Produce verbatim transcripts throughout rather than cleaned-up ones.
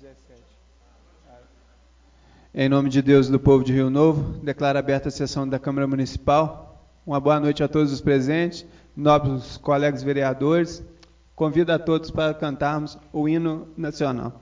Em nome de Deus e do povo de Rio Novo, declaro aberta a sessão da Câmara Municipal. Uma boa noite a todos os presentes, nobres colegas vereadores. Convido a todos para cantarmos o hino nacional.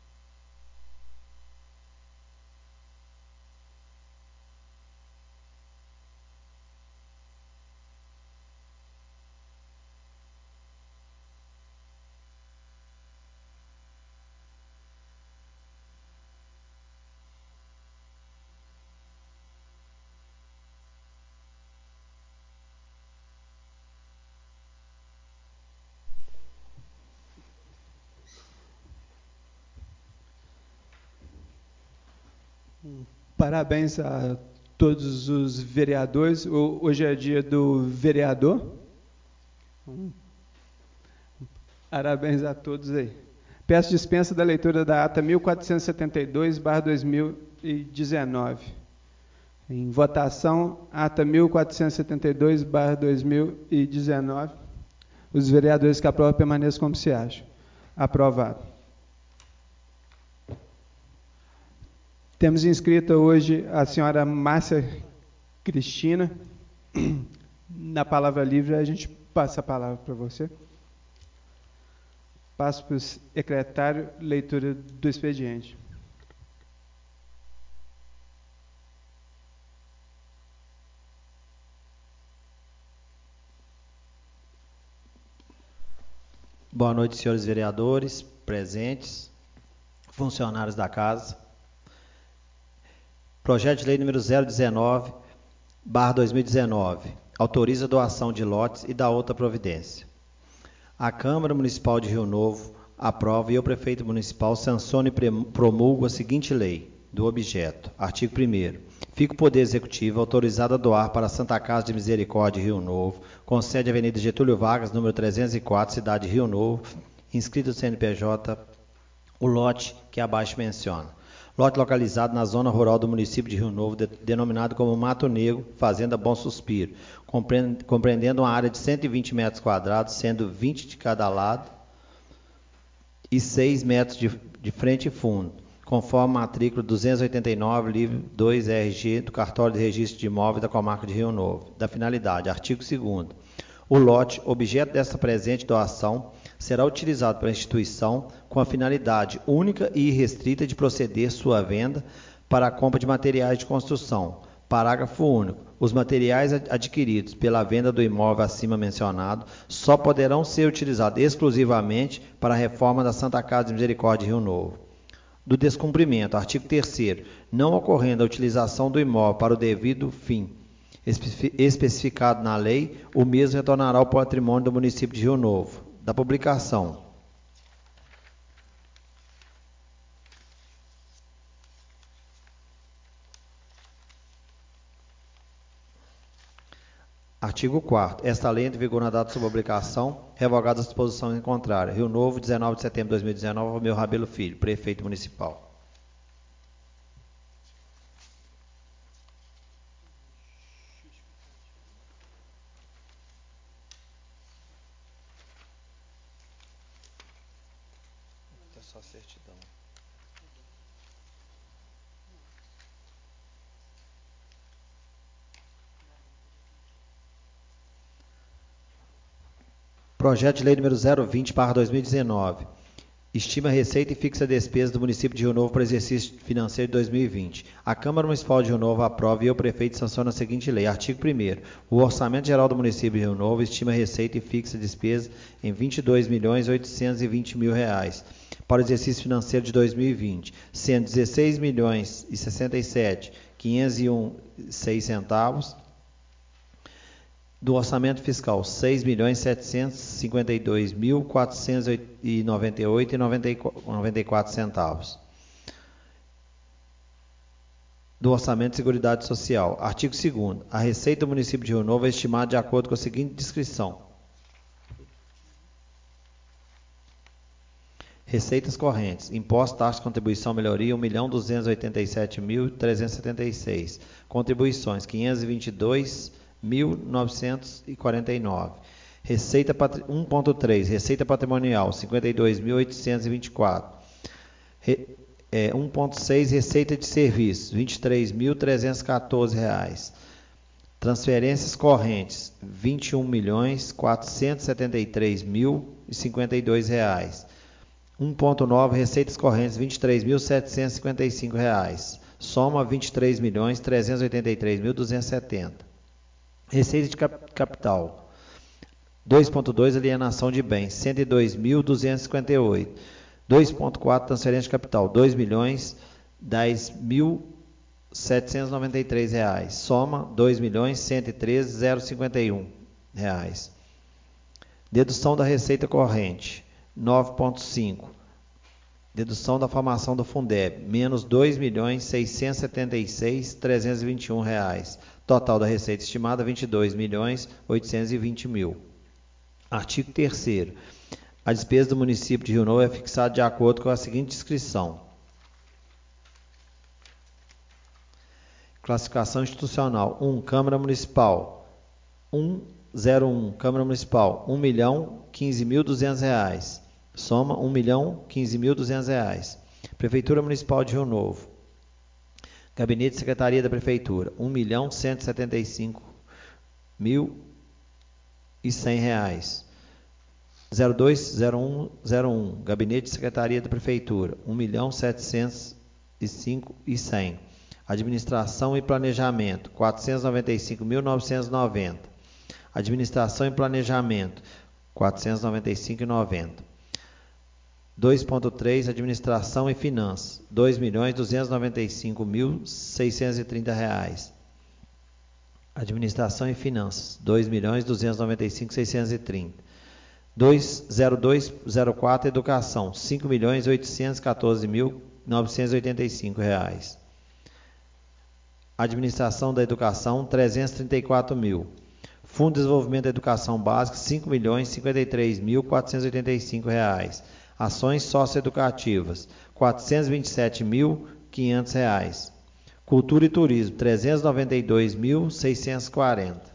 Parabéns a todos os vereadores. Hoje é dia do vereador. Parabéns a todos aí. Peço dispensa da leitura da ata mil quatrocentos e setenta e dois barra dois mil e dezenove. Em votação, ata mil quatrocentos e setenta e dois barra dois mil e dezenove. Os vereadores que aprovam permaneçam como se acham. Aprovado. Temos inscrita hoje a senhora Márcia Cristina. Na palavra livre, a gente passa a palavra para você. Passo para o secretário, leitura do expediente. Boa noite, senhores vereadores, presentes, funcionários da casa. Projeto de lei número zero dezenove, barra dois mil e dezenove, autoriza a doação de lotes e da outra providência. A Câmara Municipal de Rio Novo aprova e o Prefeito Municipal sanciona e promulga a seguinte lei, do objeto. Artigo primeiro. Fica o Poder Executivo autorizado a doar para a Santa Casa de Misericórdia Rio Novo, com sede Avenida Getúlio Vargas, número trezentos e quatro, cidade de Rio Novo, inscrito no C N P J, o lote que abaixo menciona. Lote localizado na zona rural do município de Rio Novo, de, denominado como Mato Negro, Fazenda Bom Suspiro, compreendendo uma área de cento e vinte metros quadrados, sendo vinte de cada lado e seis metros de, de frente e fundo, conforme a matrícula duzentos e oitenta e nove, livro dois R G, do Cartório de Registro de Imóveis da Comarca de Rio Novo. Da finalidade, artigo segundo. O lote, objeto desta presente doação, será utilizado pela instituição com a finalidade única e irrestrita de proceder sua venda para a compra de materiais de construção. Parágrafo único. Os materiais adquiridos pela venda do imóvel acima mencionado só poderão ser utilizados exclusivamente para a reforma da Santa Casa de Misericórdia de Rio Novo. Do descumprimento, artigo terceiro. Não ocorrendo a utilização do imóvel para o devido fim especificado na lei, o mesmo retornará ao patrimônio do município de Rio Novo. Da publicação. Artigo quarto. Esta lei entra em vigor na data de sua publicação, revogadas as disposições em contrário. Rio Novo, dezenove de setembro de dois mil e dezenove, Romeu Rabelo Filho, prefeito municipal. Só certidão. Projeto de lei número zero vinte, barra dois mil e dezenove. Estima a receita e fixa a despesa do município de Rio Novo para o exercício financeiro de dois mil e vinte. A Câmara Municipal de Rio Novo aprova e o prefeito sanciona a seguinte lei. Artigo primeiro. O Orçamento Geral do município de Rio Novo estima a receita e fixa a despesa em vinte e dois milhões oitocentos e vinte mil reais para o exercício financeiro de dois mil e vinte, sendo dezesseis milhões e sessenta e sete mil quinhentos e um reais e seis centavos do orçamento fiscal, seis milhões setecentos e cinquenta e dois mil quatrocentos e noventa e oito reais e noventa e quatro centavos. Do Orçamento de Seguridade Social. Artigo segundo. A receita do município de Rio Novo é estimada de acordo com a seguinte descrição. Receitas correntes. Imposto, taxa, contribuição, melhoria, um milhão duzentos e oitenta e sete mil trezentos e setenta e seis. Contribuições, quinhentos e vinte e dois mil novecentos e quarenta e nove. Receita um ponto três. Receita patrimonial, cinquenta e dois mil oitocentos e vinte e quatro. É, um ponto seis, receita de serviços, vinte e três mil trezentos e quatorze reais. Transferências correntes, vinte e um milhões quatrocentos e setenta e três mil e cinquenta e dois reais. um ponto nove, receitas correntes, vinte e três mil setecentos e cinquenta e cinco reais. Soma vinte e três milhões trezentos e oitenta e três mil duzentos e setenta. Receita de cap capital, dois ponto dois, alienação de bens, cento e dois mil duzentos e cinquenta e oito. dois ponto quatro, transferência de capital, dois milhões dez mil setecentos e noventa e três reais. Soma dois milhões cento e treze mil e cinquenta e um reais. Dedução da receita corrente, nove ponto cinco. Dedução da formação do Fundeb, menos dois milhões seiscentos e setenta e seis mil trezentos e vinte e um reais. Total da receita estimada, vinte e dois milhões oitocentos e vinte mil. Artigo terceiro. A despesa do município de Rio Novo é fixada de acordo com a seguinte descrição. Classificação institucional. um. Câmara Municipal. cento e um. Câmara Municipal. um milhão quinze mil e duzentos reais. Soma um milhão quinze mil e duzentos reais. Prefeitura Municipal de Rio Novo. Gabinete de Secretaria da Prefeitura. um milhão cento e setenta e cinco mil e cem reais. zero dois zero um zero um. Gabinete de Secretaria da Prefeitura. um milhão setecentos e cinco mil e cem. Administração e Planejamento, quatrocentos e noventa e cinco mil novecentos e noventa. Administração e Planejamento, quatrocentos e noventa e cinco mil e noventa. dois ponto três, Administração e Finanças, dois milhões duzentos e noventa e cinco mil seiscentos e trinta reais. Administração e Finanças, dois milhões duzentos e noventa e cinco mil seiscentos e trinta. zero dois zero quatro, Educação, cinco milhões oitocentos e quatorze mil novecentos e oitenta e cinco reais. Administração da Educação, trezentos e trinta e quatro mil. Fundo de Desenvolvimento da Educação Básica, cinco milhões cinquenta e três mil quatrocentos e oitenta e cinco reais. Ações socioeducativas, quatrocentos e vinte e sete mil quinhentos reais. Cultura e Turismo, trezentos e noventa e dois mil seiscentos e quarenta.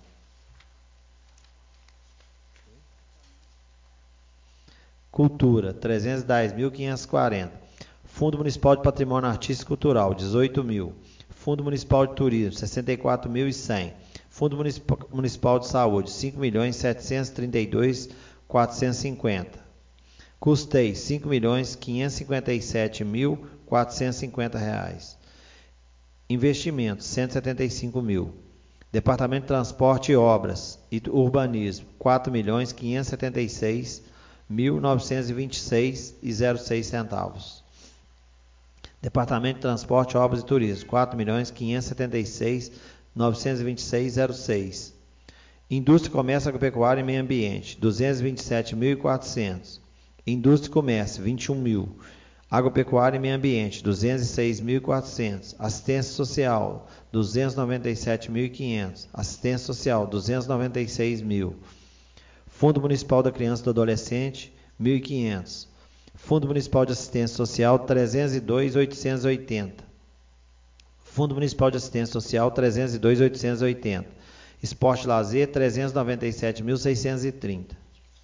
Cultura, trezentos e dez mil quinhentos e quarenta. Fundo Municipal de Patrimônio Artístico e Cultural, dezoito mil. Fundo Municipal de Turismo, sessenta e quatro mil e cem. Fundo Municipal de Saúde, cinco milhões setecentos e trinta e dois mil quatrocentos e cinquenta. Custeio, cinco milhões quinhentos e cinquenta e sete mil quatrocentos e cinquenta reais. Investimentos, cento e setenta e cinco mil. Departamento de Transporte e Obras e Urbanismo, quatro milhões quinhentos e setenta e seis mil novecentos e vinte e seis reais e zero seis centavos. Departamento de Transporte, Obras e Turismo, quatro milhões quinhentos e setenta e seis mil novecentos e vinte e seis reais e zero seis. Indústria, Comércio, Agropecuária e Meio Ambiente, duzentos e vinte e sete mil e quatrocentos. Indústria e Comércio, vinte e um mil. Agropecuária e Meio Ambiente, duzentos e seis mil e quatrocentos. Assistência Social, duzentos e noventa e sete mil e quinhentos. Assistência Social, duzentos e noventa e seis mil. Fundo Municipal da Criança e do Adolescente, mil e quinhentos. Fundo Municipal de Assistência Social, trezentos e dois mil oitocentos e oitenta. Fundo Municipal de Assistência Social, trezentos e dois mil oitocentos e oitenta. Esporte e Lazer, trezentos e noventa e sete mil seiscentos e trinta.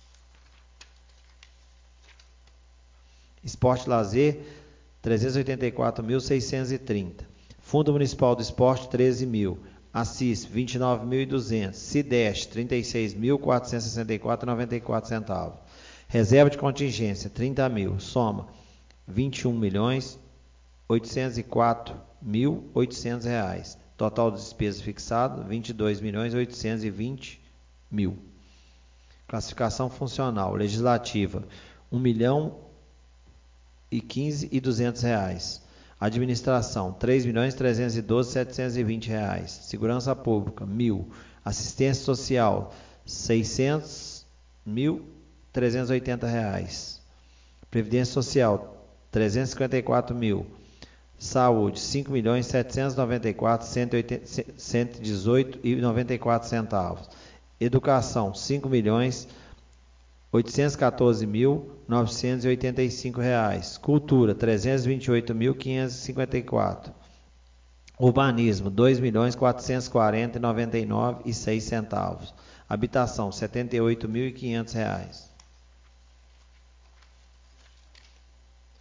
Esporte e Lazer, trezentos e oitenta e quatro mil seiscentos e trinta. Fundo Municipal do Esporte, treze mil. Assis, vinte e nove mil e duzentos. Cideste, trinta e seis mil quatrocentos e sessenta e quatro reais e noventa e quatro centavos. Reserva de contingência, trinta mil. Soma, vinte e um milhões oitocentos e quatro mil e oitocentos reais. Total de despesas fixado, vinte e dois milhões oitocentos e vinte mil. Classificação funcional, legislativa, um milhão e quinze e duzentos reais. Administração, três milhões trezentos e doze mil setecentos e vinte reais. Segurança Pública, mil. Assistência Social, seiscentos mil trezentos e oitenta reais. Previdência Social, trezentos e cinquenta e quatro mil. Saúde, cinco milhões setecentos e noventa e quatro mil cento e dezoito reais e noventa e quatro centavos. Educação, cinco milhões oitocentos e quatorze mil novecentos e oitenta e cinco reais. Cultura, trezentos e vinte e oito mil quinhentos e cinquenta e quatro. Urbanismo, dois milhões quatrocentos e quarenta mil noventa e nove reais e seis centavos. Habitação, setenta e oito mil e quinhentos reais.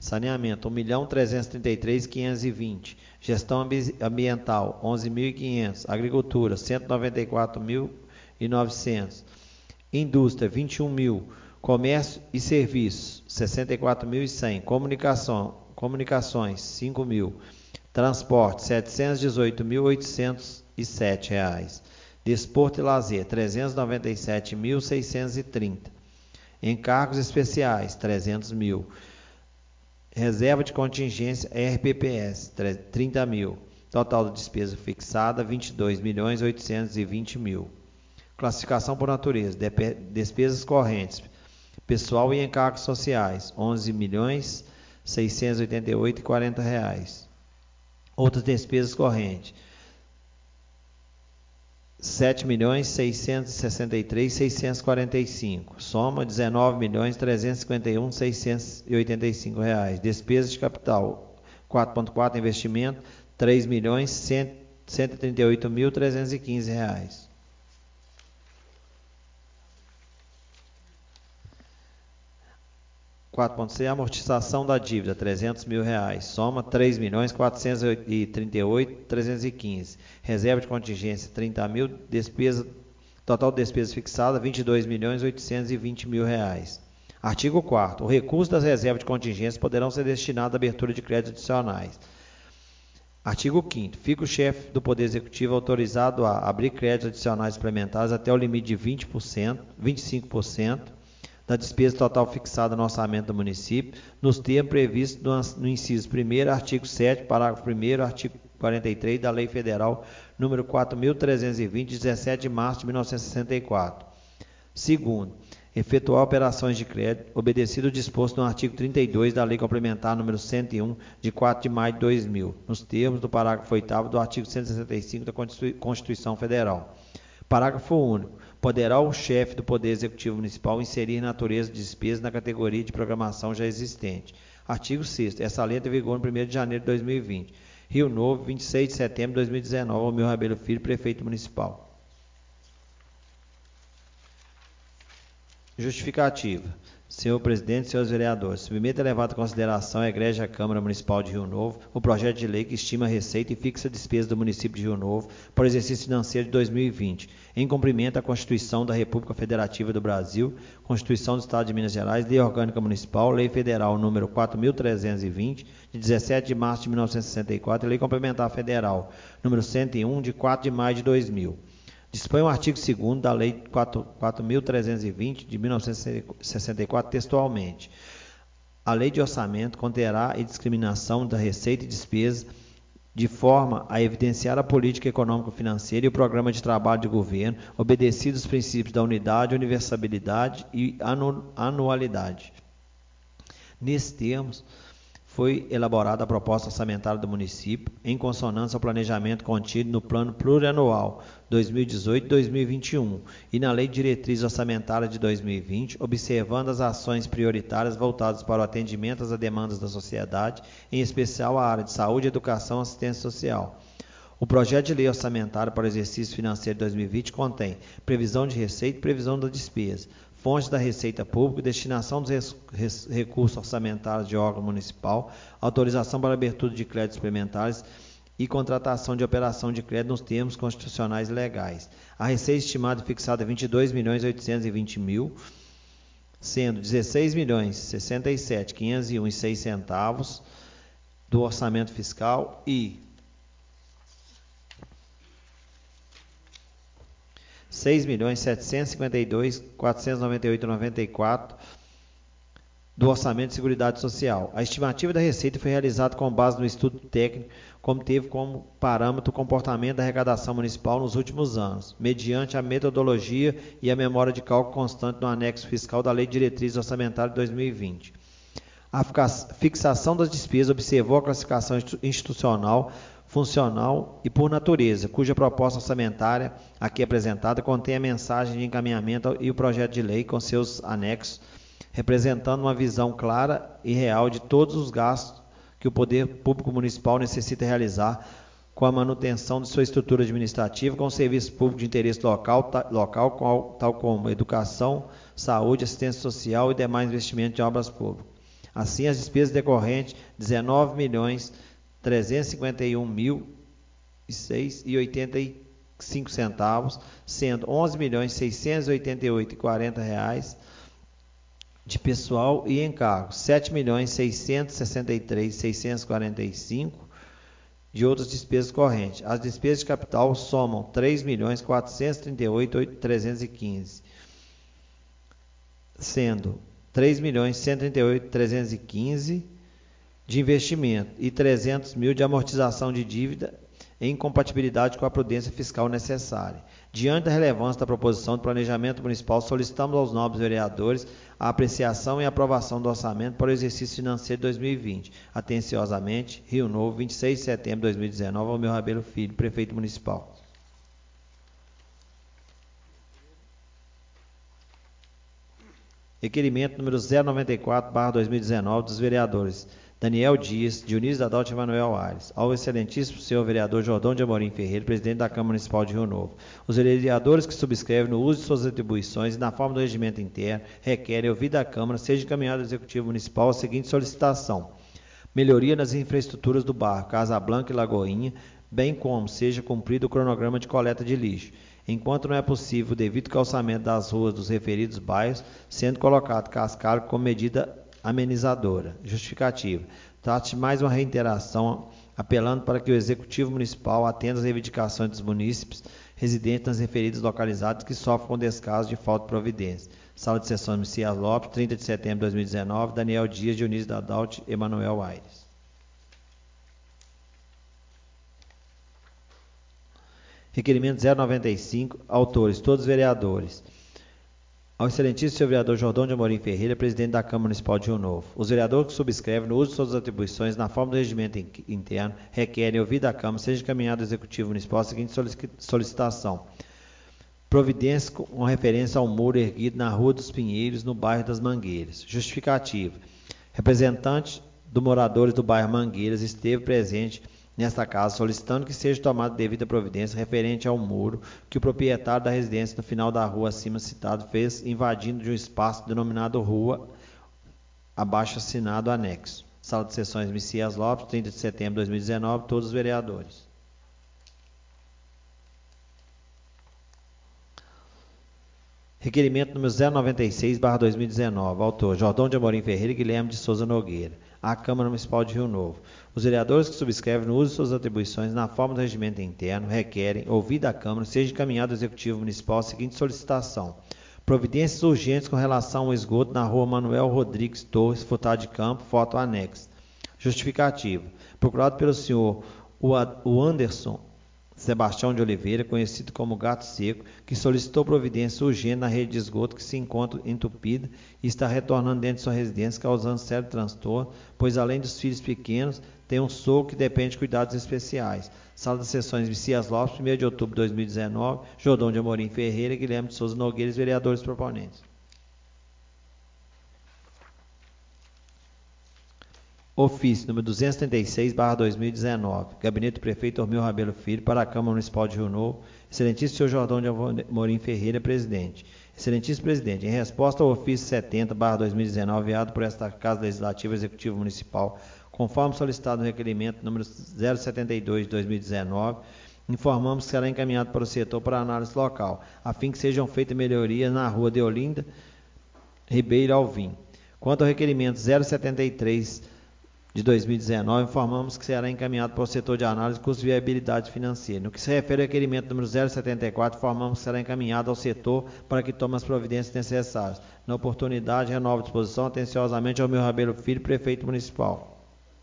Saneamento, um milhão trezentos e trinta e três mil quinhentos e vinte. Gestão ambi ambiental, onze mil e quinhentos. Agricultura, cento e noventa e quatro mil e novecentos. Indústria, vinte e um mil. Comércio e serviços, sessenta e quatro mil e cem. Comunicação, comunicações, cinco mil. Transporte, setecentos e dezoito mil oitocentos e sete reais. Desporto e lazer, trezentos e noventa e sete mil seiscentos e trinta. Encargos especiais, trezentos mil. Reserva de contingência R P P S, trinta mil. Total de despesa fixada, vinte e dois milhões oitocentos e vinte mil. Classificação por natureza, despesas correntes, pessoal e encargos sociais, onze milhões seiscentos e oitenta e oito mil e quarenta reais. Outras despesas correntes, sete milhões seiscentos e sessenta e três mil seiscentos e quarenta e cinco. Soma dezenove milhões trezentos e cinquenta e um mil seiscentos e oitenta e cinco reais. Despesas de capital quatro ponto quatro, investimento três milhões cento e trinta e oito mil trezentos e quinze reais. quatro ponto seis, amortização da dívida, trezentos mil reais. Soma três milhões quatrocentos e trinta e oito mil trezentos e quinze. Reserva de contingência, trinta mil. Despesa, total de despesas fixada, vinte e dois milhões oitocentos e vinte mil reais. Artigo quarto. O recurso das reservas de contingência poderão ser destinados à abertura de créditos adicionais. Artigo quinto. Fica o chefe do Poder Executivo autorizado a abrir créditos adicionais suplementares até o limite de vinte por cento, vinte e cinco por cento da despesa total fixada no orçamento do município, nos termos previstos no inciso primeiro, artigo sétimo, parágrafo primeiro, artigo quarenta e três da Lei Federal número quatro mil trezentos e vinte, de dezessete de março de mil novecentos e sessenta e quatro. Segundo, efetuar operações de crédito, obedecido o disposto no artigo trinta e dois da Lei Complementar número cento e um, de quatro de maio de dois mil, nos termos do parágrafo oitavo do artigo cento e sessenta e cinco da Constituição Federal. Parágrafo único. Poderá o chefe do Poder Executivo Municipal inserir natureza de despesa na categoria de programação já existente. Artigo sexto. Essa lei entra em vigor no primeiro de janeiro de dois mil e vinte. Rio Novo, vinte e seis de setembro de dois mil e dezenove. Almir Rabelo Filho, Prefeito Municipal. Justificativa. Senhor presidente, senhores vereadores, submeto a elevada consideração à Egrégia Câmara Municipal de Rio Novo o projeto de lei que estima a receita e fixa a despesa do município de Rio Novo para o exercício financeiro de dois mil e vinte, em cumprimento à Constituição da República Federativa do Brasil, Constituição do Estado de Minas Gerais, Lei Orgânica Municipal, Lei Federal número quatro mil trezentos e vinte, de dezessete de março de mil novecentos e sessenta e quatro, e Lei Complementar Federal número cento e um, de quatro de maio de dois mil. Dispõe o artigo segundo da Lei quatro mil trezentos e vinte, de mil novecentos e sessenta e quatro, textualmente. A Lei de Orçamento conterá a discriminação da receita e despesa de forma a evidenciar a política econômico-financeira e o programa de trabalho de governo, obedecidos os princípios da unidade, universalidade e anu anualidade. Nesses termos, foi elaborada a proposta orçamentária do município, em consonância ao planejamento contido no Plano Plurianual dois mil e dezoito a dois mil e vinte e um e na Lei de Diretriz Orçamentária de dois mil e vinte, observando as ações prioritárias voltadas para o atendimento às demandas da sociedade, em especial a área de saúde, educação e assistência social. O projeto de lei orçamentária para o exercício financeiro de dois mil e vinte contém previsão de receita e previsão da despesa, fontes da receita pública, destinação dos recursos orçamentários de órgão municipal, autorização para abertura de créditos suplementares e contratação de operação de crédito nos termos constitucionais e legais. A receita estimada e fixada é vinte e dois milhões oitocentos e vinte mil, sendo dezesseis milhões sessenta e sete mil quinhentos e um e seis centavos do orçamento fiscal e seis milhões setecentos e cinquenta e dois mil quatrocentos e noventa e oito reais e noventa e quatro centavos do Orçamento de Seguridade Social. A estimativa da receita foi realizada com base no estudo técnico, como teve como parâmetro o comportamento da arrecadação municipal nos últimos anos, mediante a metodologia e a memória de cálculo constante no anexo fiscal da Lei de Diretriz Orçamentária de dois mil e vinte. A fixação das despesas observou a classificação institucional, funcional e por natureza, cuja proposta orçamentária aqui apresentada contém a mensagem de encaminhamento e o projeto de lei com seus anexos, representando uma visão clara e real de todos os gastos que o poder público municipal necessita realizar com a manutenção de sua estrutura administrativa, com serviços públicos de interesse local, ta, local tal como educação, saúde, assistência social e demais investimentos de obras públicas. Assim, as despesas decorrentes, dezenove milhões trezentos e cinquenta e um mil e seis e oitenta e cinco centavos, sendo onze milhões seiscentos e oitenta e oito e quarenta reais de pessoal e encargos, sete milhões seiscentos e sessenta e três mil seiscentos e quarenta e cinco de outras despesas correntes. As despesas de capital somam três milhões quatrocentos e trinta e oito mil trezentos e quinze, sendo três milhões cento e trinta e oito mil trezentos e quinze de investimento e trezentos mil de amortização de dívida em compatibilidade com a prudência fiscal necessária. Diante da relevância da proposição de planejamento municipal, solicitamos aos nobres vereadores a apreciação e aprovação do orçamento para o exercício financeiro de dois mil e vinte. Atenciosamente, Rio Novo, vinte e seis de setembro de dois mil e dezenove, Almir Rabelo Filho, prefeito municipal. Requerimento número zero noventa e quatro barra dois mil e dezenove dos vereadores Daniel Dias, Dionísio Dadalti e Emanuel Aires. Ao excelentíssimo senhor vereador Jordão de Amorim Ferreira, presidente da Câmara Municipal de Rio Novo. Os vereadores que subscrevem no uso de suas atribuições e na forma do regimento interno requerem, ouvida a Câmara, seja encaminhado ao Executivo Municipal a seguinte solicitação: melhoria nas infraestruturas do bairro Casa Blanca e Lagoinha, bem como seja cumprido o cronograma de coleta de lixo, enquanto não é possível o devido calçamento das ruas dos referidos bairros, sendo colocado cascalho como medida amenizadora. Justificativa. Trata-se de mais uma reiteração, apelando para que o Executivo Municipal atenda às reivindicações dos munícipes residentes nas referidas localidades que sofrem com descaso de falta de providência. Sala de Sessões Messias Lopes, trinta de setembro de dois mil e dezenove, Daniel Dias, Dionísio Dadalti, Emanuel Aires. Requerimento zero noventa e cinco, autores, todos vereadores. Ao excelentíssimo senhor vereador Jordão de Amorim Ferreira, presidente da Câmara Municipal de Rio Novo. Os vereadores que subscrevem no uso de suas atribuições na forma do regimento interno requerem, ouvida a Câmara, seja encaminhado ao Executivo Municipal a seguinte solicitação: providência com referência ao muro erguido na Rua dos Pinheiros, no bairro das Mangueiras. Justificativa. Representante dos moradores do bairro Mangueiras esteve presente nesta casa, solicitando que seja tomada devida providência referente ao muro que o proprietário da residência no final da rua acima citado fez, invadindo de um espaço denominado Rua abaixo assinado anexo. Sala de Sessões Messias Lopes, trinta de setembro de dois mil e dezenove, todos os vereadores. Requerimento número zero noventa e seis barra dois mil e dezenove, autor Jordão de Amorim Ferreira e Guilherme de Souza Nogueira, à Câmara Municipal de Rio Novo. Os vereadores que subscrevem no uso de suas atribuições na forma do regimento interno requerem, ouvida a Câmara, seja encaminhado ao Executivo Municipal a seguinte solicitação: providências urgentes com relação ao esgoto na Rua Manuel Rodrigues Torres, Furtado de Campo, foto anexa. Justificativa. Procurado pelo senhor o Anderson Sebastião de Oliveira, conhecido como Gato Seco, que solicitou providência urgente na rede de esgoto que se encontra entupida e está retornando dentro de sua residência, causando sério transtorno, pois além dos filhos pequenos, tem um sogro que depende de cuidados especiais. Sala das Sessões Messias Lopes, primeiro de outubro de dois mil e dezenove, Jordão de Amorim Ferreira, Guilherme de Souza Nogueira, vereadores proponentes. Ofício número duzentos e trinta e seis barra dois mil e dezenove, Gabinete do Prefeito Almir Rabelo Filho, para a Câmara Municipal de Rio Novo. Excelentíssimo senhor Jordão de Amorim Ferreira, presidente. Excelentíssimo presidente, em resposta ao ofício setenta barra dois mil e dezenove, enviado por esta Casa Legislativa Executivo Municipal, conforme solicitado no requerimento número zero setenta e dois de dois mil e dezenove, informamos que será encaminhado para o setor para análise local, a fim que sejam feitas melhorias na Rua Deolinda Ribeiro Alvim. Quanto ao requerimento zero setenta e três de dois mil e dezenove, informamos que será encaminhado para o setor de análise de custo e viabilidade financeira. No que se refere ao requerimento número zero setenta e quatro, informamos que será encaminhado ao setor para que tome as providências necessárias. Na oportunidade, renovo a disposição atenciosamente ao meu Rabelo Filho, prefeito municipal.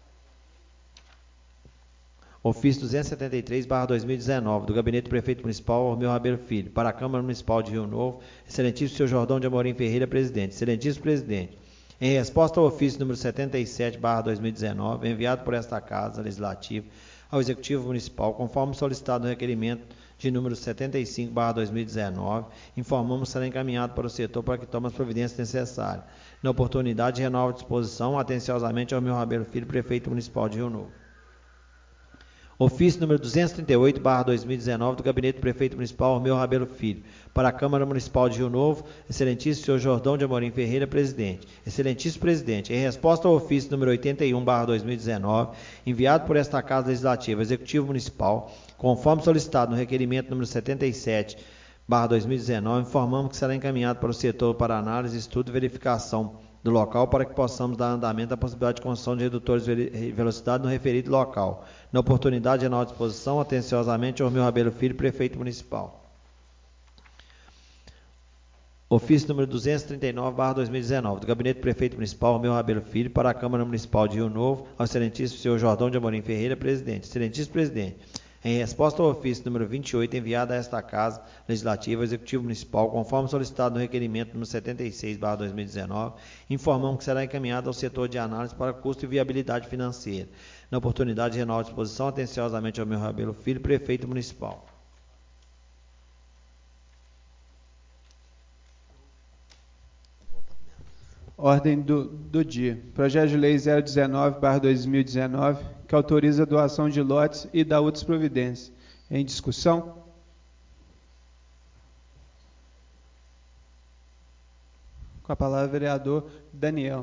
Ofício duzentos e setenta e três barra dois mil e dezenove, do Gabinete do Prefeito Municipal, Almir Rabelo Filho, para a Câmara Municipal de Rio Novo, excelentíssimo senhor Jordão de Amorim Ferreira, presidente. Excelentíssimo presidente, em resposta ao ofício número setenta e sete barra dois mil e dezenove, enviado por esta Casa Legislativa ao Executivo Municipal, conforme solicitado no requerimento de número setenta e cinco barra dois mil e dezenove, informamos que será encaminhado para o setor para que tome as providências necessárias. Na oportunidade, renova a disposição atenciosamente ao meu Rabelo Filho, prefeito municipal de Rio Novo. Ofício número duzentos e trinta e oito, barra dois mil e dezenove, do Gabinete do Prefeito Municipal Romeu Rabelo Filho, para a Câmara Municipal de Rio Novo, excelentíssimo senhor Jordão de Amorim Ferreira, presidente. Excelentíssimo presidente, em resposta ao ofício número oitenta e um, barra dois mil e dezenove, enviado por esta Casa Legislativa, Executivo Municipal, conforme solicitado no requerimento número setenta e sete, barra dois mil e dezenove, informamos que será encaminhado para o setor para análise, estudo e verificação do local para que possamos dar andamento à possibilidade de construção de redutores de velocidade no referido local. Na oportunidade, à nossa disposição, atenciosamente, Romeu Rabelo Filho, prefeito municipal. Ofício número duzentos e trinta e nove, barra dois mil e dezenove, do Gabinete do Prefeito Municipal Romeu Rabelo Filho, para a Câmara Municipal de Rio Novo, ao excelentíssimo senhor Jordão de Amorim Ferreira, presidente. Excelentíssimo presidente, em resposta ao ofício número vinte e oito, enviado a esta Casa Legislativa, Executivo Municipal, conforme solicitado no requerimento número setenta e seis, barra dois mil e dezenove, informamos que será encaminhado ao setor de análise para custo e viabilidade financeira. Na oportunidade, renovo a disposição, atenciosamente, ao meu Rabelo Filho, prefeito municipal. Ordem do, do dia. Projeto de Lei zero dezenove, barra dois mil e dezenove, que autoriza a doação de lotes e da outras providências. Em discussão? Com a palavra, vereador Daniel.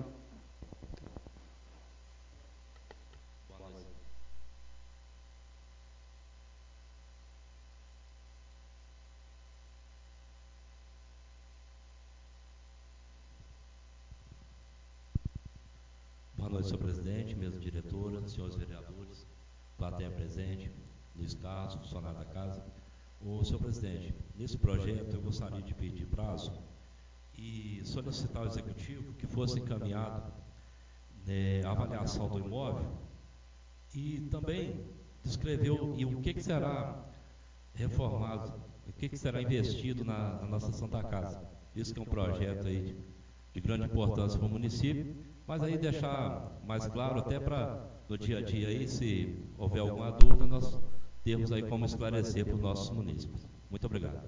Boa noite, senhor presidente, mesa diretora, senhores vereadores, plateia presente, Luiz Carlos, funcionário da casa. Ô, senhor presidente, nesse projeto eu gostaria de pedir prazo e solicitar ao executivo que fosse encaminhado né, a avaliação do imóvel e também descrever o, e o que, que será reformado, o que, que será investido na, na nossa Santa Casa. Isso que é um projeto aí de, de grande importância para o município, mas aí deixar mais claro até para no dia a dia aí, se houver alguma dúvida, nós temos aí como esclarecer para os nossos munícipes. Muito obrigado.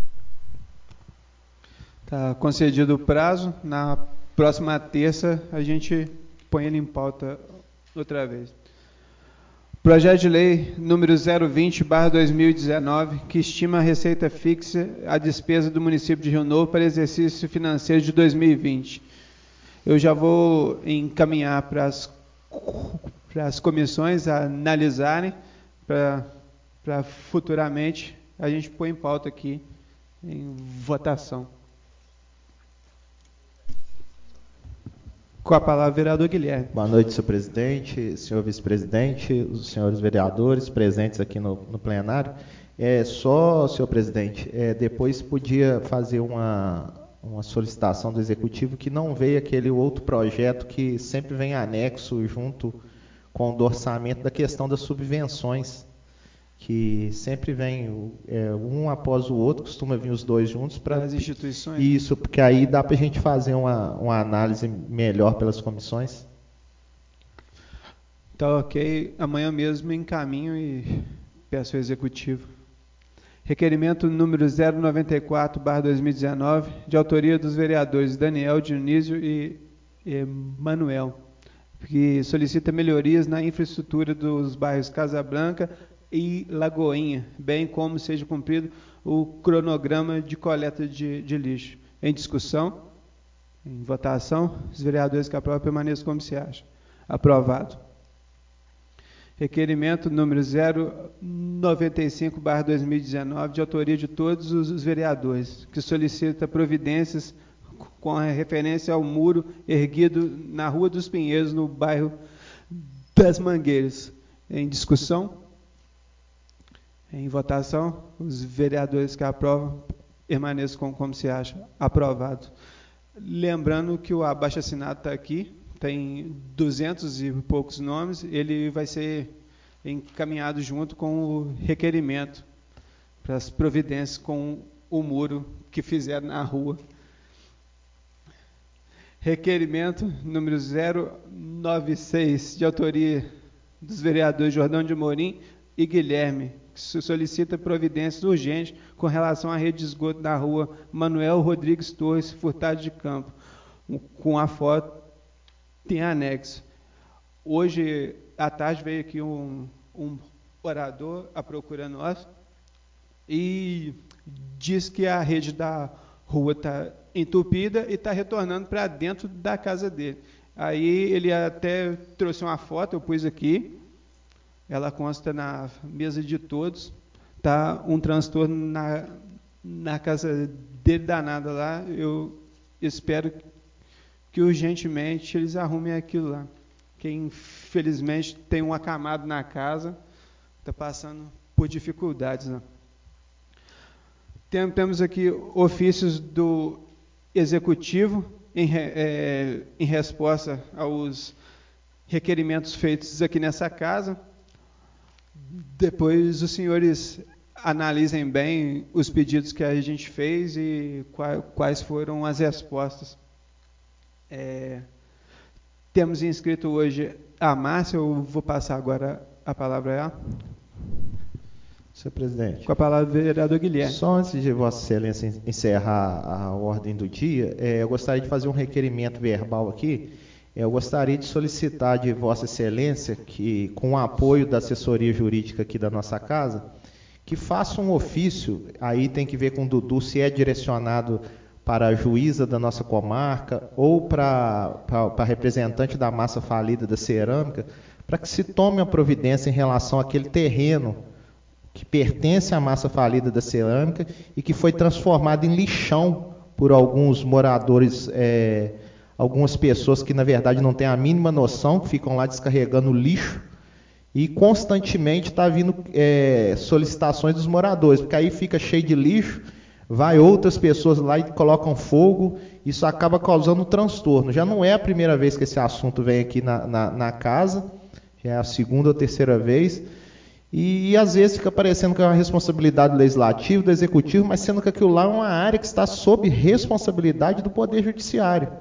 Está concedido o prazo. Na próxima terça a gente põe ele em pauta outra vez. Projeto de Lei número zero vinte, barra dois mil e dezenove, que estima a receita fixa a despesa do município de Rio Novo para exercício financeiro de dois mil e vinte. Eu já vou encaminhar para as, para as comissões a analisarem, para, para futuramente a gente põe em pauta aqui em votação. Com a palavra, vereador Guilherme. Boa noite, senhor presidente, senhor vice-presidente, os senhores vereadores presentes aqui no, no plenário. É, só, senhor presidente, é, depois podia fazer uma, uma solicitação do executivo que não veio aquele outro projeto que sempre vem anexo junto com o do orçamento da questão das subvenções, que sempre vem é, um após o outro, costuma vir os dois juntos para as instituições. Isso, porque aí dá para a gente fazer uma, uma análise melhor pelas comissões. Tá ok. Amanhã mesmo encaminho e peço ao executivo. Requerimento número zero noventa e quatro, barra dois mil e dezenove, de autoria dos vereadores Daniel, Dionísio e, e Manuel, que solicita melhorias na infraestrutura dos bairros Casa Branca e Lagoinha, bem como seja cumprido o cronograma de coleta de, de lixo. Em discussão, em votação, os vereadores que aprovam permaneçam como se acha. Aprovado. Requerimento número zero noventa e cinco, barra dois mil e dezenove, de autoria de todos os vereadores, que solicita providências com a referência ao muro erguido na Rua dos Pinheiros, no bairro das Mangueiras. Em discussão? Em votação, os vereadores que aprovam permaneçam como, como se acha. Aprovado. Lembrando que o abaixo-assinado está aqui, tem duzentos e poucos nomes, ele vai ser encaminhado junto com o requerimento para as providências com o muro que fizeram na rua. Requerimento número zero noventa e seis, de autoria dos vereadores Jordão de Amorim e Guilherme, que solicita providências urgentes com relação à rede de esgoto na rua Manuel Rodrigues Torres, Furtado de Campo, com a foto tem anexo. Hoje à tarde veio aqui um, um orador à procura nossa e diz que a rede da rua está entupida e está retornando para dentro da casa dele. Aí ele até trouxe uma foto, eu pus aqui, ela consta na mesa de todos, tá um transtorno na, na casa dele danada lá, eu espero que urgentemente eles arrumem aquilo lá, que infelizmente tem um acamado na casa, está passando por dificuldades, né? Tem, temos aqui ofícios do Executivo em, é, em resposta aos requerimentos feitos aqui nessa casa. Depois os senhores analisem bem os pedidos que a gente fez e quais, quais foram as respostas. É, temos inscrito hoje a Márcia, eu vou passar agora a palavra a ela. Senhor presidente. Com a palavra, vereador Guilherme. Só antes de Vossa Excelência encerrar a ordem do dia, é, eu gostaria de fazer um requerimento verbal aqui. É, eu gostaria de solicitar de Vossa Excelência que, com o apoio da assessoria jurídica aqui da nossa casa, que faça um ofício, aí tem que ver com o Dudu, se é direcionado para a juíza da nossa comarca ou para, para, para representante da massa falida da cerâmica, para que se tome uma providência em relação àquele terreno que pertence à massa falida da cerâmica e que foi transformado em lixão por alguns moradores, é, algumas pessoas que, na verdade, não têm a mínima noção, que ficam lá descarregando lixo, e constantemente está vindo é, solicitações dos moradores, porque aí fica cheio de lixo, vai outras pessoas lá e colocam fogo, isso acaba causando transtorno. Já não é a primeira vez que esse assunto vem aqui na, na, na casa, já é a segunda ou terceira vez, e, e às vezes fica parecendo que é uma responsabilidade do legislativo, do executivo, mas sendo que aquilo lá é uma área que está sob responsabilidade do Poder Judiciário.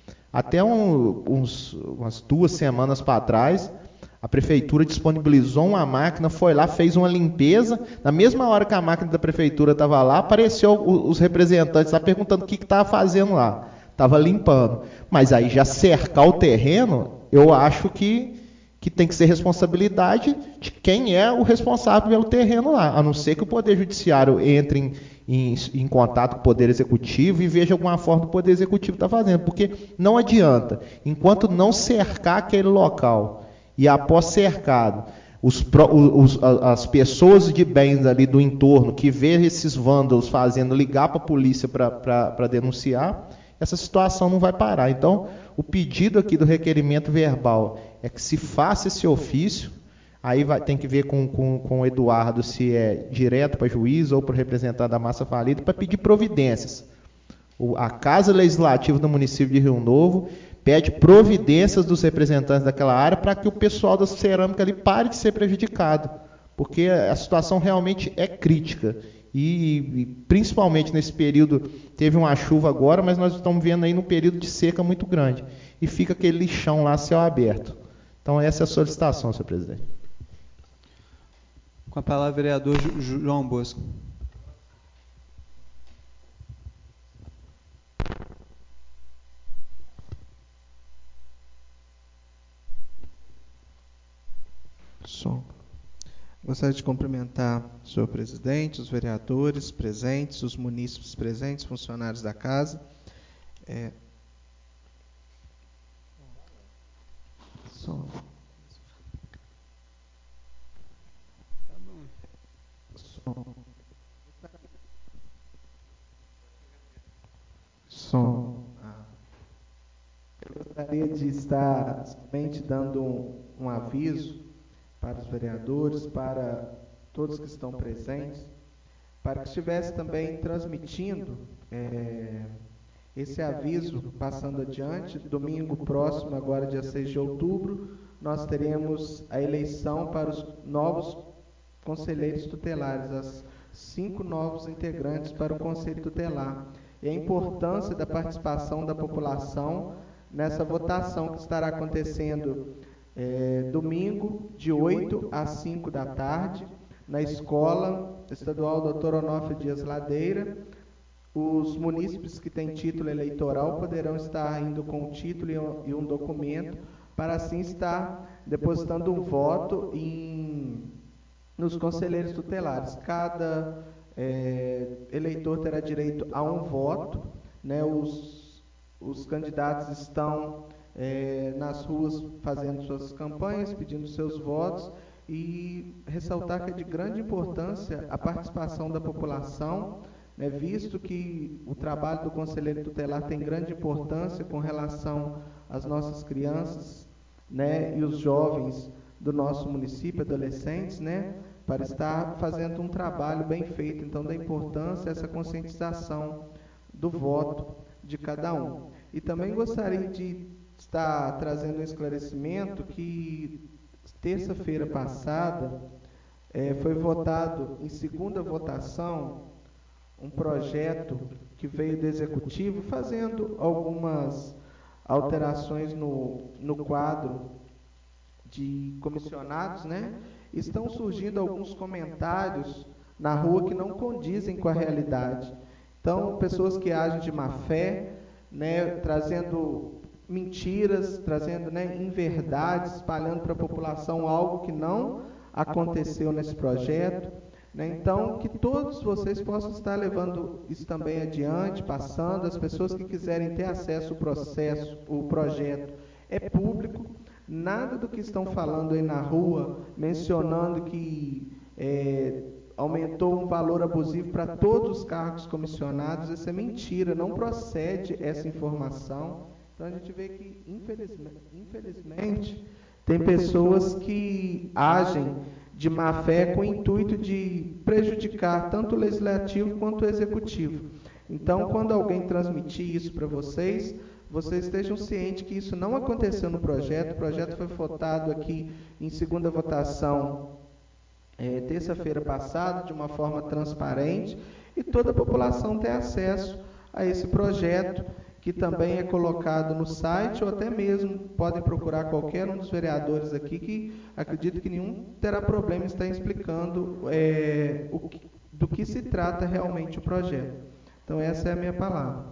Até um, uns, umas duas semanas para trás, a prefeitura disponibilizou uma máquina, foi lá, fez uma limpeza. Na mesma hora que a máquina da prefeitura estava lá, apareceu os representantes lá perguntando o que estava fazendo lá. Estava limpando. Mas aí já cercar o terreno, eu acho que, que tem que ser responsabilidade de quem é o responsável pelo terreno lá. A não ser que o Poder Judiciário entre em, em, em contato com o Poder Executivo e veja alguma forma do Poder Executivo está fazendo. Porque não adianta, enquanto não cercar aquele local, e após cercado, os, os, as pessoas de bens ali do entorno que vê esses vândalos fazendo, ligar para a polícia para denunciar, essa situação não vai parar. Então, o pedido aqui do requerimento verbal é que se faça esse ofício, aí vai, tem que ver com, com, com o Eduardo se é direto para juiz ou para o representante da massa falida, para pedir providências. O, a Casa Legislativa do município de Rio Novo pede providências dos representantes daquela área para que o pessoal da cerâmica ali pare de ser prejudicado, porque a situação realmente é crítica. E, e principalmente nesse período, teve uma chuva agora, mas nós estamos vendo aí num período de seca muito grande. E fica aquele lixão lá, céu aberto. Então essa é a solicitação, senhor presidente. Com a palavra, vereador João Bosco. Som. Gostaria de cumprimentar o senhor presidente, os vereadores presentes, os munícipes presentes, funcionários da casa. É... Som. Tá bom. Som. Som. Ah. Eu gostaria de estar somente dando um, um aviso para os vereadores, para todos que estão presentes, para que estivesse também transmitindo é, esse aviso, passando adiante. Domingo próximo, agora dia seis de outubro, nós teremos a eleição para os novos conselheiros tutelares, as cinco novos integrantes para o Conselho Tutelar. E a importância da participação da população nessa votação que estará acontecendo É, domingo, de oito às cinco da tarde, na Escola Estadual doutor Onofre Dias Ladeira. Os munícipes que têm título eleitoral poderão estar indo com o título e um documento, para assim estar depositando um voto em nos conselheiros tutelares. Cada é, eleitor terá direito a um voto, né? Os, os candidatos estão é, nas ruas fazendo suas campanhas, pedindo seus votos, e ressaltar que é de grande importância a participação da população, né, visto que o trabalho do conselheiro tutelar tem grande importância com relação às nossas crianças, né, e os jovens do nosso município, adolescentes, né, para estar fazendo um trabalho bem feito. Então, da importância essa conscientização do voto de cada um. E também gostaria de estar trazendo um esclarecimento que terça-feira passada é, foi votado em segunda votação um projeto que veio do Executivo fazendo algumas alterações no, no quadro de comissionados, né? Estão surgindo alguns comentários na rua que não condizem com a realidade. Então, pessoas que agem de má fé, né, trazendo mentiras, trazendo, né, inverdades, espalhando para a população algo que não aconteceu nesse projeto, né? Então, que todos vocês possam estar levando isso também adiante, passando. As pessoas que quiserem ter acesso ao processo, o projeto é público. Nada do que estão falando aí na rua, mencionando que é, aumentou um valor abusivo para todos os cargos comissionados, isso é mentira, não procede essa informação. Então, a gente vê que, infelizmente, infelizmente tem pessoas que agem de má fé com o intuito de prejudicar tanto o legislativo quanto o executivo. Então, quando alguém transmitir isso para vocês, vocês estejam cientes que isso não aconteceu no projeto. O projeto foi votado aqui em segunda votação é, terça-feira passada, de uma forma transparente, e toda a população tem acesso a esse projeto, que também é colocado no site, ou até mesmo podem procurar qualquer um dos vereadores aqui, que acredito que nenhum terá problema em estar explicando é, o que, do que se trata realmente o projeto. Então, essa é a minha palavra.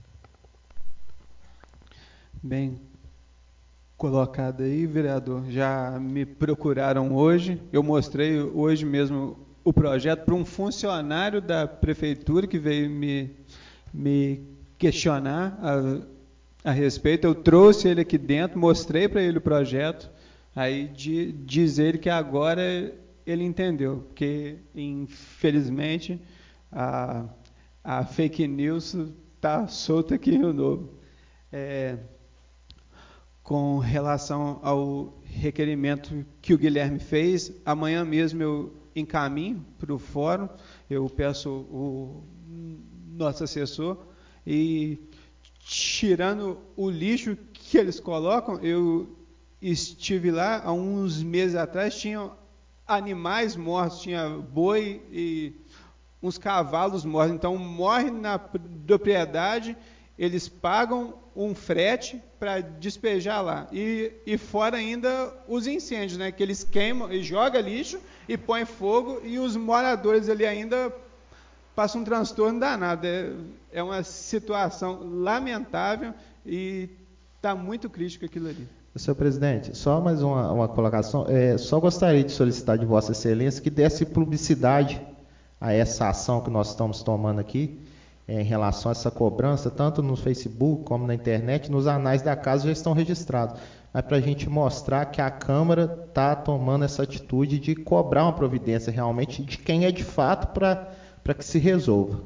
Bem colocado aí, vereador. Já me procuraram hoje, eu mostrei hoje mesmo o projeto para um funcionário da prefeitura que veio me, me questionar a, a respeito. Eu trouxe ele aqui dentro, mostrei para ele o projeto, aí de, diz ele que agora ele entendeu, porque infelizmente a, a fake news está solta aqui em Rio Novo. É, com relação ao requerimento que o Guilherme fez, amanhã mesmo eu encaminho para o fórum, eu peço o nosso assessor, e tirando o lixo que eles colocam, eu estive lá há uns meses atrás, tinham animais mortos, tinha boi e uns cavalos mortos, então morre na propriedade, eles pagam um frete para despejar lá, e, e fora ainda os incêndios, né, que eles queimam, e jogam lixo e põem fogo, e os moradores ali ainda passam um transtorno danado. É, é uma situação lamentável e está muito crítico aquilo ali. Senhor presidente, só mais uma, uma colocação. É, só gostaria de solicitar de Vossa Excelência que desse publicidade a essa ação que nós estamos tomando aqui, é, em relação a essa cobrança, tanto no Facebook como na internet. Nos anais da casa já estão registrados. Mas para a gente mostrar que a Câmara está tomando essa atitude de cobrar uma providência realmente de quem é de fato, para para que se resolva.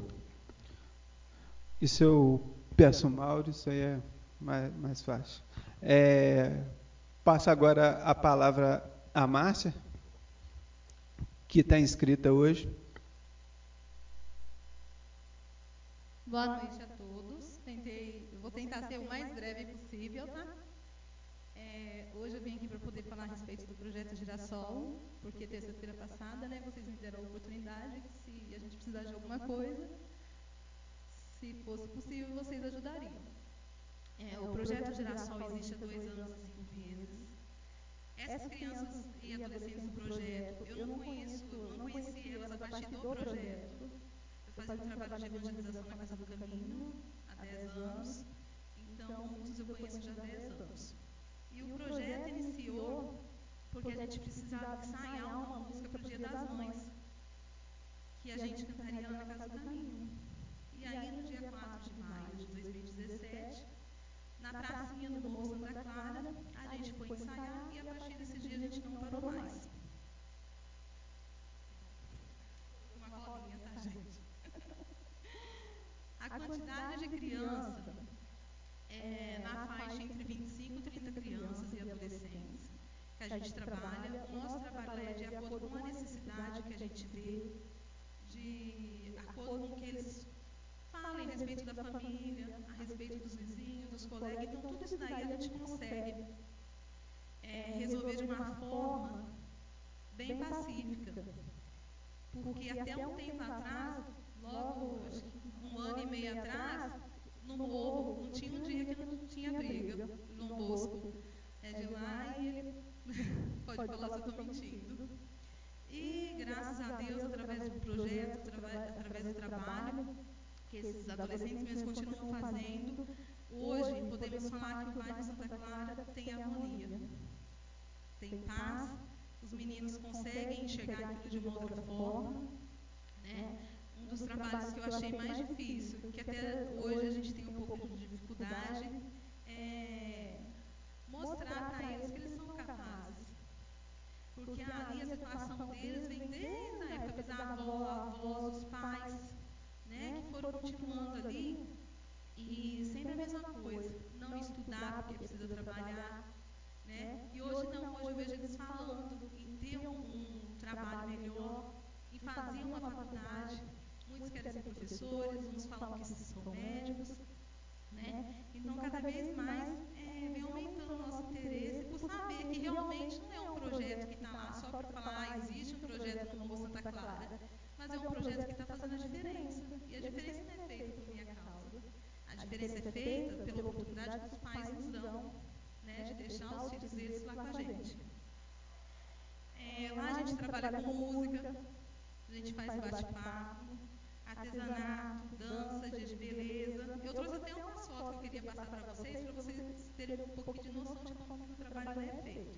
Isso eu peço, Mauro, isso aí é mais, mais fácil. É, passo agora a palavra a Márcia, que está inscrita hoje. Boa noite a todos. Tentei, eu vou tentar ser o mais breve possível, tá? É, hoje eu vim aqui para poder falar a respeito do projeto Girassol, porque terça-feira passada, né, vocês me deram a oportunidade que se a gente precisar de alguma coisa, se fosse possível, vocês ajudariam. É, o projeto Girassol existe há dois anos e cinco meses. Essas crianças e adolescentes do projeto, eu não conheço, eu não conheci elas a partir do projeto. Eu fazia um trabalho de evangelização na Casa do Caminho há dez anos, então muitos eu conheço já há dez anos. E o projeto iniciou porque a gente precisava ensaiar uma música para o Dia das Mães, que a gente cantaria lá na Casa do Caminho. E aí, no dia quatro de maio de dois mil e dezessete, na pracinha do Morro Santa Clara, a gente foi ensaiar e a partir desse dia a gente não parou mais. Uma colinha, tá, gente? A quantidade de criança, é, na faixa entre vinte e cinco e trinta crianças e adolescentes que a gente trabalha, o nosso trabalho é de acordo com a necessidade que a gente vê, de acordo com que eles falem a respeito da família, a respeito dos vizinhos, dos colegas. Então, tudo isso daí a gente consegue é, resolver de uma forma bem pacífica. Porque até um tempo atrás, logo acho que um ano e meio atrás, no morro, não tinha um dia que não tinha briga. O João Bosco é de lá e ele pode falar se eu estou mentindo. E graças a Deus, através do projeto, através do trabalho que esses adolescentes mesmos continuam fazendo, hoje podemos falar que o bairro Santa Clara tem harmonia, tem paz, os meninos conseguem enxergar aquilo de uma outra forma, né? Um dos trabalhos que eu achei mais difícil, que até hoje a gente tem um pouco de dificuldade, é mostrar para eles que eles são capazes. Porque ali a situação deles vem desde a época dos avós, avós, os pais, né, que foram continuando ali, e sempre a mesma coisa, não estudar porque precisa trabalhar, né? E hoje não, hoje eu vejo eles falando em ter um, um trabalho melhor, em fazer uma faculdade. Muitos querem ser professores, uns falam que são médicos, né? Então, cada vez mais é, vem aumentando o nosso interesse por saber que realmente não é um projeto que está lá só para falar, ah, existe um projeto no Morro Santa Clara, mas é um projeto que está fazendo a diferença. E a diferença não é feita por minha causa. A diferença é feita pela oportunidade que os pais nos dão, né, de deixar os filhos deles lá com a gente. É, lá a gente trabalha com música, a gente faz bate-papo, artesanato, dança, dia de beleza. Eu trouxe até umas fotos que eu queria passar para vocês, para vocês terem um pouquinho de noção de como que o trabalho é feito.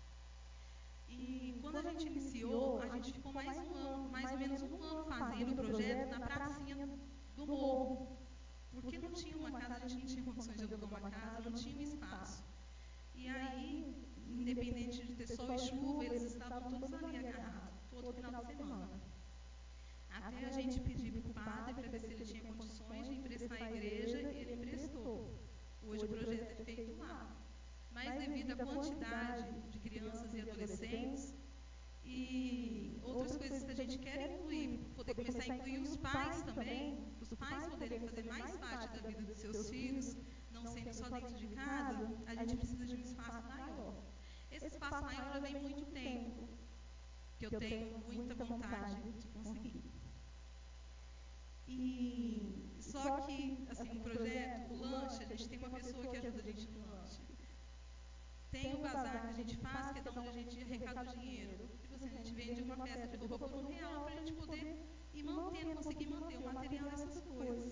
E quando a gente iniciou, a gente ficou mais um ano, mais ou menos um ano fazendo o projeto na pracinha do morro. Porque não tinha uma casa, a gente não tinha condições de alugar uma casa, não tinha um espaço. E aí, independente de ter sol e chuva, eles estavam todos ali agarrados, todo final de semana. Até a gente pedir para o padre para ver se ele tinha condições de emprestar à igreja, e ele emprestou. Hoje o projeto é feito lá. Mas devido à quantidade de crianças e adolescentes e outras coisas que a gente quer incluir, poder começar a incluir os pais também, os pais poderem fazer mais parte da vida dos seus filhos, não sendo só dentro de casa, a gente precisa de um espaço maior. Esse espaço maior já vem muito tempo, que eu tenho muita vontade de conseguir. E só que, assim, o projeto, o lanche, a gente tem uma pessoa que ajuda a gente no lanche. Tem o bazar que a gente faz, que é onde a gente arrecada o dinheiro. Tipo assim, a gente vende uma peça de roupa por um real para a gente poder ir mantendo, conseguir manter o material, essas coisas.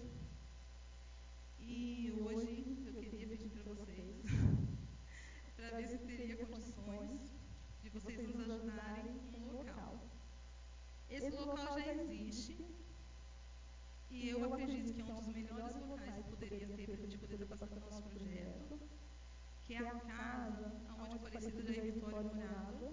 E hoje eu queria pedir para vocês, para ver se teria condições de vocês nos ajudarem no local. Esse local já existe. E eu acredito que é um dos melhores locais que poderia ter para a gente poder estar passando o nosso projeto, que é a casa onde a Aparecida Jair Vitória morava.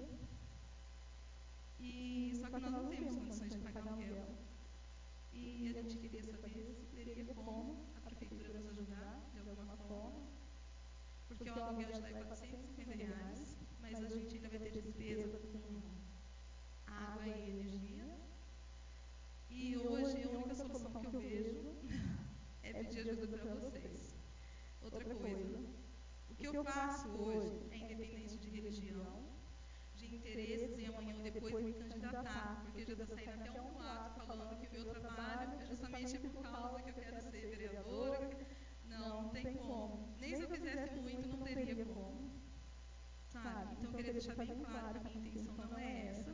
E, só que nós não temos condições de pagar aluguel. E a gente queria saber se teria como a prefeitura nos ajudar de alguma forma, porque o aluguel de lá é quatrocentos e cinquenta reais, mas a gente ainda vai ter despesa com água e energia. E hoje a única solução que eu vejo é pedir ajuda para vocês. Outra coisa, o que eu faço hoje é independente de religião, de interesses, e amanhã ou depois me candidatar, porque já está saindo até um boato falando que o meu trabalho é justamente por causa que eu quero ser vereadora. Não, não tem como. Nem se eu quisesse muito, não teria como. Sabe? Então eu queria deixar bem claro que a minha intenção não é essa.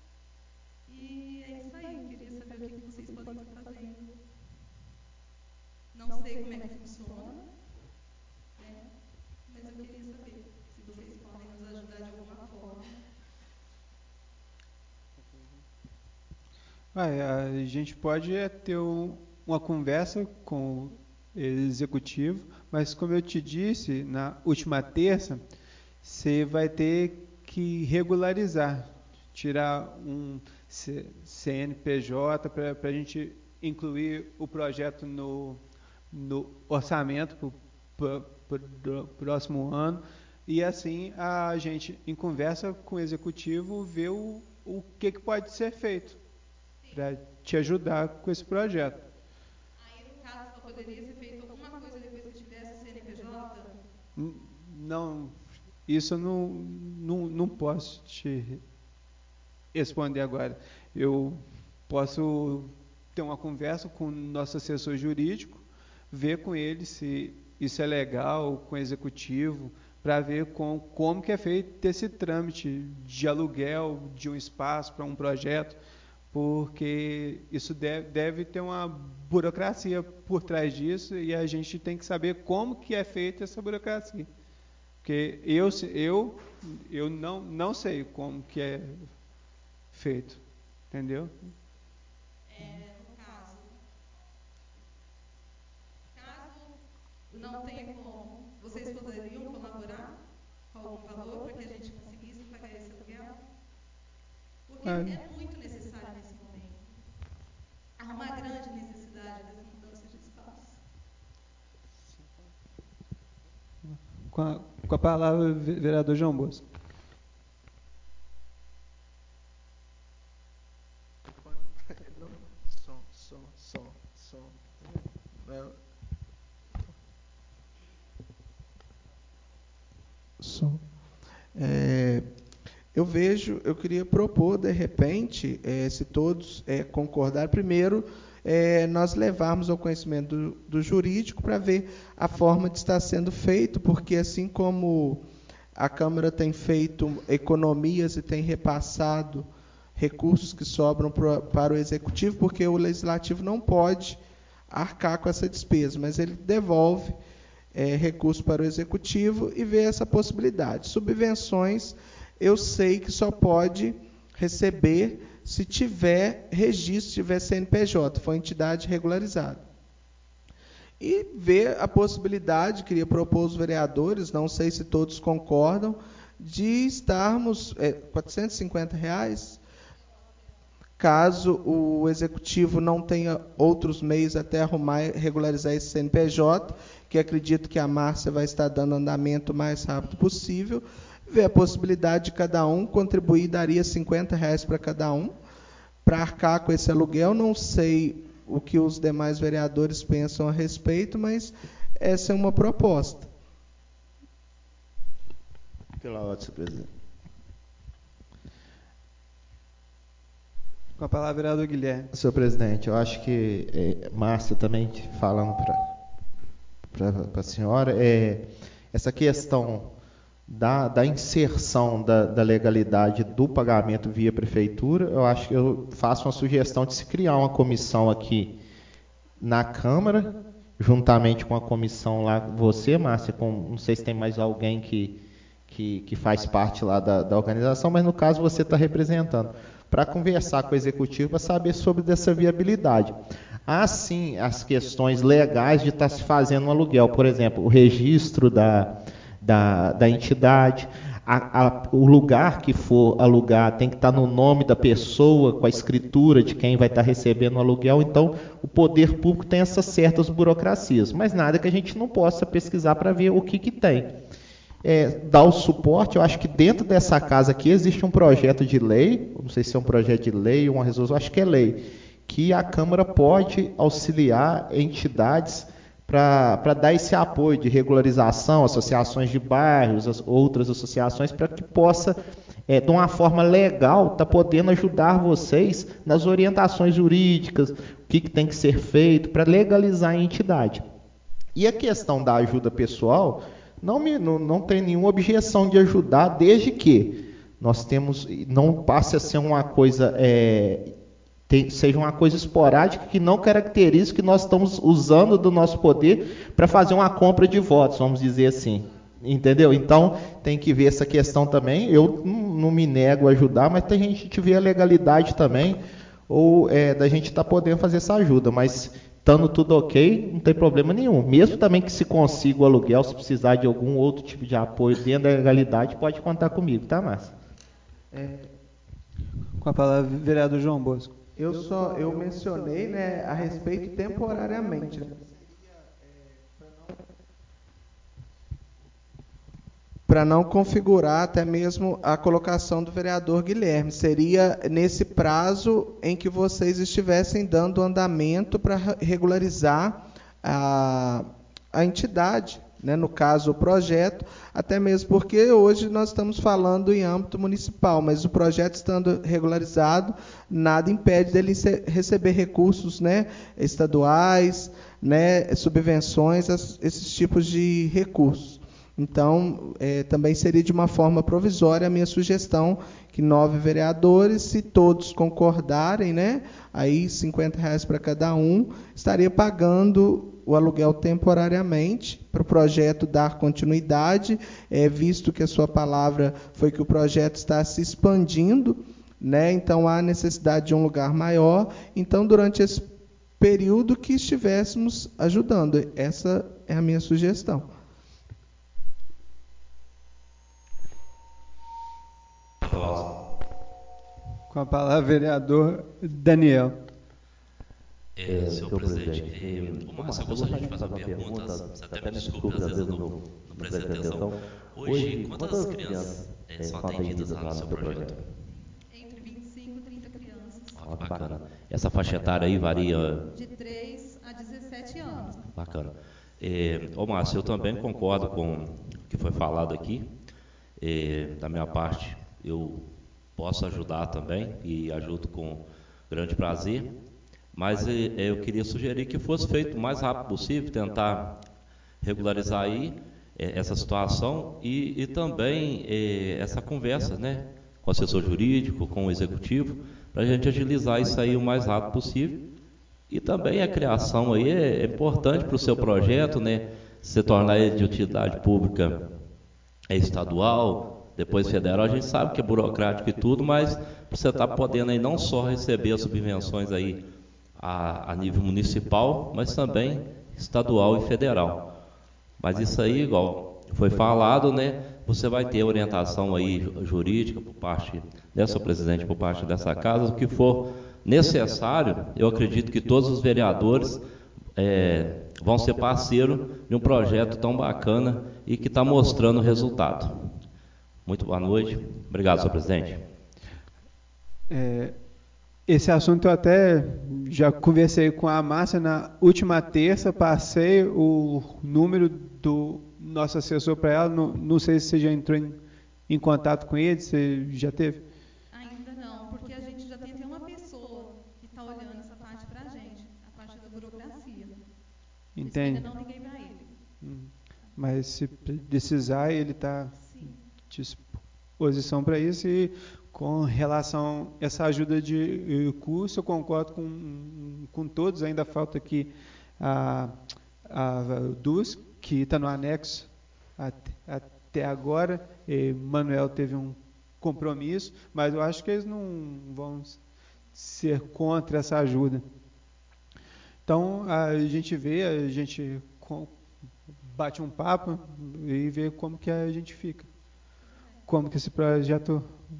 E é isso aí, eu queria saber o que vocês podem estar fazendo. Não sei como é que funciona, né? Mas eu queria saber se vocês podem nos ajudar de alguma forma. Ah, a gente pode é, ter um, uma conversa com o executivo, mas como eu te disse, na última terça, você vai ter que regularizar, tirar um C N P J para a gente incluir o projeto no, no orçamento para o próximo ano, e assim a gente, em conversa com o executivo, vê o, o que, que pode ser feito para te ajudar com esse projeto. Aí, no caso, só poderia ser feito alguma coisa depois que tivesse o C N P J? Não, isso eu não, não, não posso te responder agora. Eu posso ter uma conversa com o nosso assessor jurídico, ver com ele se isso é legal, com o executivo, para ver com, como que é feito esse trâmite de aluguel de um espaço para um projeto, porque isso deve, deve ter uma burocracia por trás disso e a gente tem que saber como que é feita essa burocracia. Porque eu, eu, eu não, não sei como que é feito, entendeu? É, no caso, caso não tenha como, vocês poderiam colaborar com algum valor para que a gente conseguisse pagar esse aluguel? Porque Ah, é muito necessário nesse momento. Há uma grande necessidade dessa mudança de espaço. com, a, com a palavra, vereador João Bosco. Som, som, som, som. Som. É, eu vejo, eu queria propor, de repente, é, se todos é, concordarem, primeiro, é, nós levarmos ao conhecimento do, do jurídico para ver a forma de estar sendo feito, porque assim como a Câmara tem feito economias e tem repassado recursos que sobram pro, para o Executivo, porque o Legislativo não pode arcar com essa despesa, mas ele devolve é, recursos para o Executivo e vê essa possibilidade. Subvenções, eu sei que só pode receber se tiver registro, se tiver C N P J, for entidade regularizada. E ver a possibilidade, queria propor aos vereadores, não sei se todos concordam, de estarmos, é, quatrocentos e cinquenta reais, caso o Executivo não tenha outros meios até arrumar e regularizar esse C N P J, que acredito que a Márcia vai estar dando andamento o mais rápido possível, ver a possibilidade de cada um contribuir, daria cinquenta reais para cada um, para arcar com esse aluguel. Não sei o que os demais vereadores pensam a respeito, mas essa é uma proposta. Pela ordem, senhor presidente. Com a palavra, vereador Guilherme. Senhor presidente, eu acho que, é, Márcia também falando para a senhora, é, essa questão da, da inserção da, da legalidade do pagamento via prefeitura, eu acho que eu faço uma sugestão de se criar uma comissão aqui na Câmara, juntamente com a comissão lá, você, Márcia, com, não sei se tem mais alguém que, que, que faz parte lá da, da organização, mas no caso você está representando, para conversar com o Executivo para saber sobre dessa viabilidade. Há, sim, as questões legais de estar se fazendo um aluguel, por exemplo, o registro da, da, da entidade, a, a, o lugar que for alugar tem que estar no nome da pessoa, com a escritura de quem vai estar recebendo o aluguel. Então, o poder público tem essas certas burocracias, mas nada que a gente não possa pesquisar para ver o que, que tem. É, dar o suporte, eu acho que dentro dessa casa aqui existe um projeto de lei, não sei se é um projeto de lei ou uma resolução, acho que é lei, que a Câmara pode auxiliar entidades para dar esse apoio de regularização, associações de bairros, as outras associações, para que possa, é, de uma forma legal, estar tá podendo ajudar vocês nas orientações jurídicas, o que, que tem que ser feito para legalizar a entidade. E a questão da ajuda pessoal, não, me, não, não tem nenhuma objeção de ajudar, desde que nós temos, não passe a ser uma coisa... É, Tem, seja uma coisa esporádica que não caracterize que nós estamos usando do nosso poder para fazer uma compra de votos, vamos dizer assim. Entendeu? Então, tem que ver essa questão também. Eu não, não me nego a ajudar, mas tem gente que vê a legalidade também. ou é, da gente estar tá podendo fazer essa ajuda, mas estando tudo ok, não tem problema nenhum. Mesmo também que se consiga o aluguel, se precisar de algum outro tipo de apoio dentro da legalidade, pode contar comigo, tá, Márcia? É, Com a palavra, vereador João Bosco. eu só eu mencionei, né, a respeito temporariamente, né? Para não configurar até mesmo a colocação do vereador Guilherme. Seria nesse prazo em que vocês estivessem dando andamento para regularizar a, a entidade, né? No caso, o projeto, até mesmo porque hoje nós estamos falando em âmbito municipal, mas o projeto estando regularizado, nada impede dele receber recursos, né, estaduais, né, subvenções, esses tipos de recursos. Então, é, também seria de uma forma provisória a minha sugestão que nove vereadores, se todos concordarem, né, aí cinquenta reais para cada um, estaria pagando o aluguel temporariamente para o projeto dar continuidade, é, visto que a sua palavra foi que o projeto está se expandindo, né, então há necessidade de um lugar maior, então durante esse período que estivéssemos ajudando. Essa é a minha sugestão. Com a palavra, vereador Daniel. É, senhor presidente, é, ô, Márcio, eu gostaria de fazer uma pergunta, você até me desculpe, às vezes eu não, não prestei atenção. Hoje, quantas crianças é, são atendidas lá no seu projeto? Entre vinte e cinco e trinta crianças. Ah, que bacana. Essa faixa etária aí varia... De três a dezessete anos. Bacana. É, ô, Márcio, eu também concordo com o que foi falado aqui. É, da minha parte, eu posso ajudar também e ajudo com grande prazer, mas é, eu queria sugerir que fosse feito o mais rápido possível, tentar regularizar aí é, essa situação e, e também é, essa conversa, né, com o assessor jurídico, com o executivo, para a gente agilizar isso aí o mais rápido possível. E também a criação aí é, é importante para o seu projeto, né, se tornar ele de utilidade pública é estadual, depois federal, a gente sabe que é burocrático e tudo, mas você está podendo aí não só receber as subvenções aí a, a nível municipal, mas também estadual e federal. Mas isso aí, igual foi falado, né, você vai ter orientação aí jurídica por parte dessa presidente, por parte dessa casa, o que for necessário. Eu acredito que todos os vereadores é, vão ser parceiros de um projeto tão bacana e que está mostrando o resultado. Muito boa noite. Obrigado, senhor presidente. É, esse assunto eu até já conversei com a Márcia na última terça, passei o número do nosso assessor para ela, não, não sei se você já entrou em, em contato com ele, você já teve? Ainda não, porque a gente já tem até uma pessoa que está olhando essa parte para a gente, a parte da burocracia. Entende? Ainda não liguei para ele. Hum. Mas se precisar, ele está à disposição para isso. E com relação a essa ajuda de curso, eu concordo com, com todos. Ainda falta aqui a, a D U S, que está no anexo até, até agora. E Manuel teve um compromisso, mas eu acho que eles não vão ser contra essa ajuda. Então, a gente vê, a gente bate um papo e vê como que a gente fica. Como que esse projeto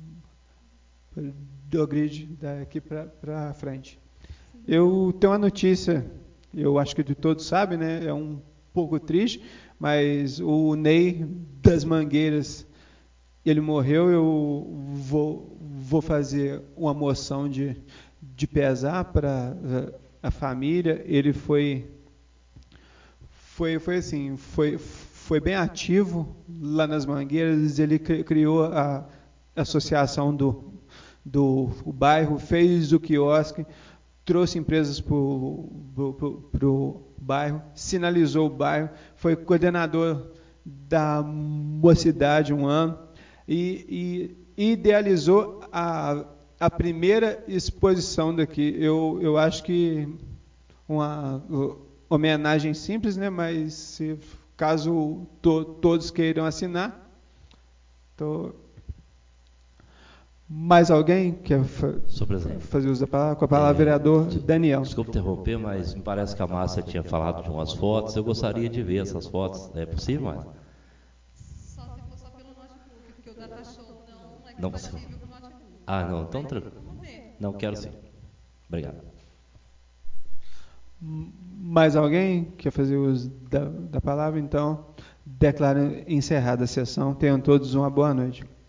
do grid daqui para frente. Eu tenho uma notícia, eu acho que de todos sabem, né? É um pouco triste, mas o Ney das Mangueiras, ele morreu. Eu vou, vou fazer uma moção de, de pesar para a família. Ele foi, foi, foi assim, foi, foi bem ativo lá nas Mangueiras. Ele criou a associação do, do o bairro, fez o quiosque, trouxe empresas para o bairro, sinalizou o bairro, foi coordenador da mocidade um ano e, e idealizou a, a primeira exposição daqui. Eu, eu acho que uma homenagem simples, né? Mas se, caso to, todos queiram assinar, tô, Mais alguém quer fa Senhor presidente. fazer uso da palavra? Com a palavra, É, vereador de- Daniel. Desculpe interromper, mas me parece que a Márcia tinha falado de umas fotos. Eu gostaria de ver essas fotos. É possível, Márcia? Só se for só pelo notebook, porque o DataShow não é Não, compatível com o notebook. Ah, não, então Mas tranquilo. vamos ver. Não, quero sim. Obrigado. Mais alguém quer fazer uso da, da palavra? Então, declaro encerrada a sessão. Tenham todos uma boa noite.